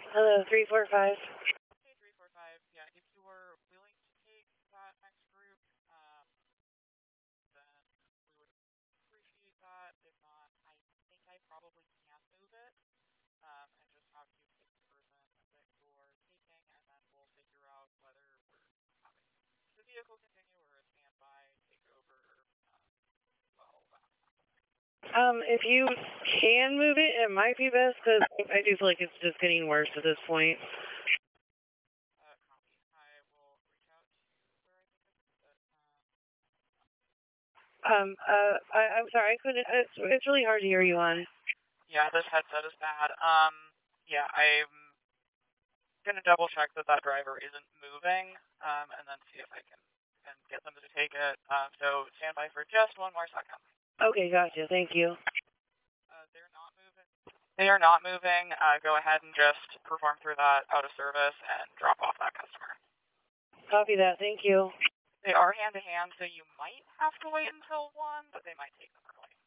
Hello, 345. Okay, 345. Yeah, if you were willing to take that next group, then we would appreciate that. If not, I think I probably can move it, and just have you take the person that you're taking, and then we'll figure out whether we're having the vehicle continue or a standby take over, while that's happening. If you can move it, it might be best because I do feel like it's just getting worse at this point. Copy. I will reach out to where I think I can move it. I'm sorry, I couldn't. It's really hard to hear you on. Yeah, this headset is bad. Yeah, I'm gonna double check that that driver isn't moving, and then see if I can get them to take it. So stand by for just one more second. Okay, gotcha. Thank you. They're not moving. They are not moving. Go ahead and just perform through that out of service and drop off that customer. Copy that. Thank you. They are hand to hand, so you might have to wait until 1, but they might take them early.